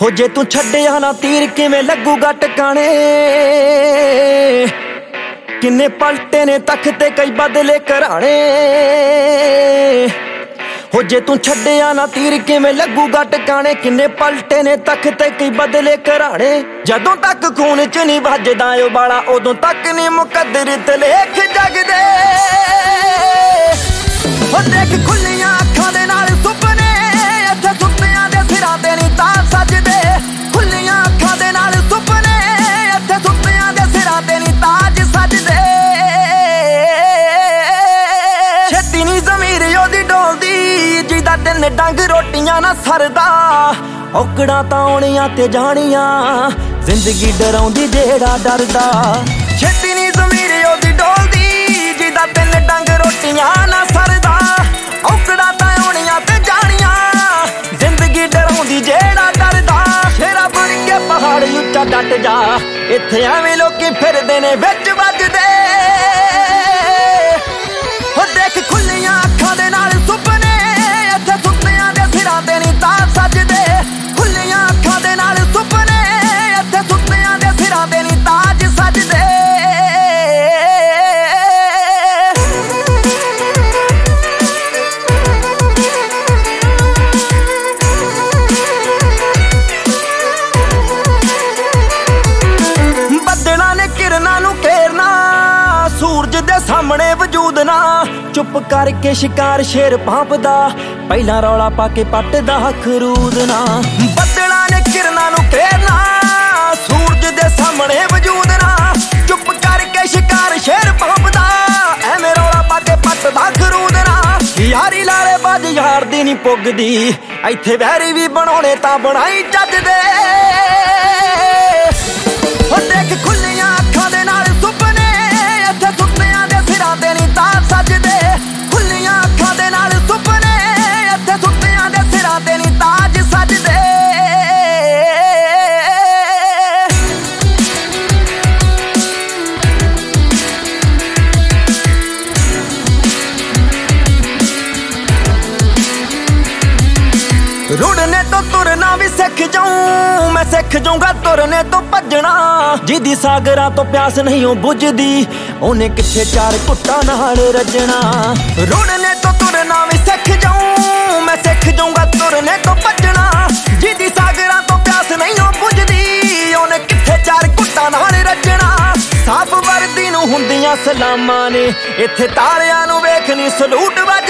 ਹੋ ਜੇ ਤੂੰ ਛੱਡਿਆ ਨਾ ਤੀਰ ਕਿਵੇਂ ਲੱਗੂਗਾ ਟਿਕਾਣੇ। ਕਿੰਨੇ ਪਲਟੇ ਨੇ ਤੱਕ ਤੇ ਕਈ ਬਦਲੇ ਘਰਾਣੇ। ਹੋ ਜੇ ਤੂੰ ਛੱਡਿਆ ਨਾ ਤੀਰ ਕਿਵੇਂ ਲੱਗੂਗਾ ਟਿਕਾਣੇ। ਕਿੰਨੇ ਪਲਟੇ ਨੇ ਤੱਕ ਤੇ ਕਈ ਬਦਲੇ ਘਰਾਣੇ। ਜਦੋਂ ਤੱਕ ਖੂਨ ਚ ਨਹੀਂ ਵੱਜਦਾ ਓ ਬਾਲਾ ਉਦੋਂ ਤੱਕ ਨਹੀਂ ਮੁਕੱਦਰ ਤੇ ਲੇਖ ਜਗਦੇ। ਹੋ ਦੇਖ ਖੁੱਲੀਆਂ ਅੱਖਾਂ ਦੇ ਨਾਲ ਸੁਪਨੇ ਇੱਥੇ ਸੁਪਨਿਆਂ ਦੇ ਸਿਰਾਂ ਤੇ ਨਹੀਂ ਤਾਂ ਸਜਦੇ। ਖੁੱਲੀਆਂ ਅੱਖਾਂ ਦੇ ਨਾਲ ਸੁਪਨੇ ਇੱਥੇ ਸੁਪਨਿਆਂ ਦੇ ਸਿਰਾਂ ਤੇ ਨਹੀਂ ਤਾਜ ਸਜਦੇ। ਛੇਤੀ ਨੀ ਜ਼ਮੀਰ ਉਹਦੀ ਡੋਲਦੀ ਜਿਹਦਾ ਤਿੰਨ ਡੰਗ ਰੋਟੀਆਂ ਨਾ ਸਰਦਾ। ਔਕੜਾਂ ਤਾਂ ਆਉਣੀਆਂ ਤੇ ਜਾਣੀਆਂ ਜ਼ਿੰਦਗੀ ਡਰਾਉਂਦੀ ਜਿਹੜਾ ਡਰਦਾ। ਛੇਤੀ ਨੀ ਜ਼ਮੀਰ ਉਹਦੀ ਡੋਲਦੀ ਜਿਹਦਾ ਤਿੰਨ ਡੰਗ ਰੋਟੀਆਂ ਨਾ ਸਰਦਾ। ਔਕੜਾਂ ਤਾਂ ਆਉਣੀਆਂ ਤੇ ਜਾਣੀਆਂ ਜ਼ਿੰਦਗੀ ਡਰਾਉਂਦੀ ਜਿਹੜਾ ਡਰਦਾ। ਸ਼ੇਰਾ ਬਣ ਕੇ ਪਹਾੜ ਉੱਚਾ ਡਟ ਜਾ ਇੱਥੇ ਐਵੇਂ ਲੋਕੀ ਫਿਰਦੇ ਨੇ ਵਿੱਚ ਵੱਜਦੇ। ਹੋ ਦੇਖ ਖੁੱਲੀਆਂ ਅੱਖਾਂ ਦੇ ਨਾਲ ਸੁਪਨੇ ਇੱਥੇ ਸੁਪਨਿਆਂ ਦੇ ਸਿਰਾਂ ਤੇ ਨਹੀਂ ਤਾਂ ਸਜਦੇ। ਖੁੱਲੀਆਂ ਅੱਖਾਂ ਦੇ ਨਾਲ ਸੁਪਨੇ ਇੱਥੇ ਸੁਪਨਿਆਂ ਦੇ ਸਿਰਾਂ ਤੇ ਨਹੀਂ ਤਾਜ ਸਜਦੇ। ਬੱਦਲਾਂ ਨੇ ਕਿਰਨਾਂ ਨੂੰ ਘੇਰਨਾ ਸੂਰਜ ਦੇ ਸਾਹਮਣੇ ਵਜੂਦ ਨਾ। ਚੁੱਪ ਕਰਕੇ ਸ਼ਿਕਾਰ ਸ਼ੇਰ ਭਾਂਪਦਾ ਪਹਿਲਾਂ ਰੌਲਾ ਪਾ ਕੇ ਪੱਟਦਾ ਖਰੂਦ ਨਾ। ਬੱਦਲਾਂ ਨੇ ਕਿਰਨਾਂ ਨੂੰ ਘੇਰਨਾ ਸੂਰਜ ਦੇ ਸਾਹਮਣੇ ਵਜੂਦ ਨਾ। ਚੁੱਪ ਕਰਕੇ ਸ਼ਿਕਾਰ ਸ਼ੇਰ ਭਾਂਪਦਾ ਐਵੇਂ ਰੌਲਾ ਪਾ ਕੇ ਪੱਟਦਾ ਖਰੂਦ ਨਾ। ਯਾਰੀ ਲਾਲੇ ਬਾਜ ਯਾਰ ਦੀ ਨਹੀਂ ਪੁੱਗਦੀ ਇੱਥੇ ਵੈਰੀ ਵੀ ਬਣਾਉਣੇ ਤਾਂ ਬਣਾਈ ਜੱਜਦੇ। ਹੋ ਦੇਖ ਖੁੱਲੀਆਂ ਅੱਖਾਂ ਦੇ ਨਾਲ ਸੁਪਨੇ ਇੱਥੇ ਸੁਪਨਿਆਂ ਦੇ ਸਿਰਾਂ ਤੇ ਨਹੀਂ ਤਾਂ ਸਜਦੇ। ਖੁੱਲੀਆਂ ਅੱਖਾਂ ਦੇ ਨਾਲ ਸੁਪਨੇ ਇੱਥੇ ਸੁਪਨਿਆਂ ਦੇ ਸਿਰਾਂ ਤੇ ਨਹੀਂ ਤਾਜ ਸਜਦੇ। ਰੁੜਨੇ ਤੋਂ ਤੁਰਨਾ ਵੀ ਸਿੱਖ ਜਾਊਂ ਮੈਂ ਸਿੱਖ ਜਾਊਂਗਾ ਤੁਰਨੇ ਤੋਂ ਭੱਜਣਾ। ਜਿਹਦੀ ਸਾਗਰਾਂ ਤੋਂ ਪਿਆਸ ਨਹੀਂ ਉਹ ਬੁੱਝਦੀ ਉਹਨੇ ਕਿੱਥੇ ਚਾਰ ਘੁੱਟਾਂ ਨਾਲ ਰੱਜਣਾ। ਰੁੜਨੇ ਤੋਂ ਤੁਰਨਾ ਵੀ ਸਿੱਖ ਜਾਊਂ ਮੈਂ ਸਿੱਖ ਜਾਊਂਗਾ ਤੁਰਨੇ ਤੋਂ ਭੱਜਣਾ। ਜਿਹਦੀ ਸਾਗਰਾਂ ਤੋਂ ਪਿਆਸ ਨਹੀਂ ਉਹ ਬੁੱਝਦੀ ਉਹਨੇ ਕਿੱਥੇ ਚਾਰ ਘੁੱਟਾਂ ਨਾਲ ਰੱਜਣਾ। ਸਾਫ਼ ਵਰਦੀ ਨੂੰ ਹੁੰਦੀਆਂ ਸਲਾਮਾਂ ਨੇ ਇੱਥੇ ਤਾਰਿਆਂ ਨੂੰ ਵੇਖ ਨੀ ਸਲੂਟ ਵੱਜ